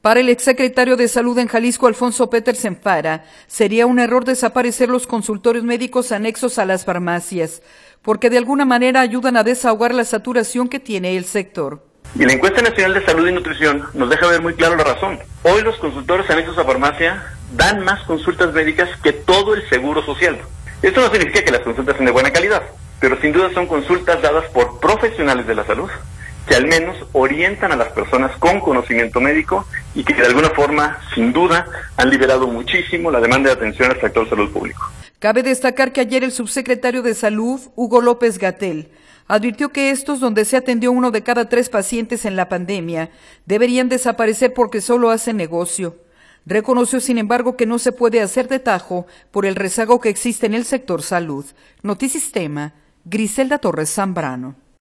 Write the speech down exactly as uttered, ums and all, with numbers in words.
Para el exsecretario de Salud en Jalisco, Alfonso Petersen Fara, sería un error desaparecer los consultorios médicos anexos a las farmacias, porque de alguna manera ayudan a desahogar la saturación que tiene el sector. Y la encuesta nacional de salud y nutrición nos deja ver muy claro la razón. Hoy los consultorios anexos a farmacia dan más consultas médicas que todo el seguro social. Esto no significa que las consultas sean de buena calidad, pero sin duda son consultas dadas por profesionales de la salud, que al menos orientan a las personas con conocimiento médico y que de alguna forma, sin duda, han liberado muchísimo la demanda de atención al sector salud público. Cabe destacar que ayer el subsecretario de Salud, Hugo López-Gatell, advirtió que estos, donde se atendió uno de cada tres pacientes en la pandemia, deberían desaparecer porque solo hacen negocio. Reconoció, sin embargo, que no se puede hacer de tajo por el rezago que existe en el sector salud. Notisistema, Griselda Torres Zambrano.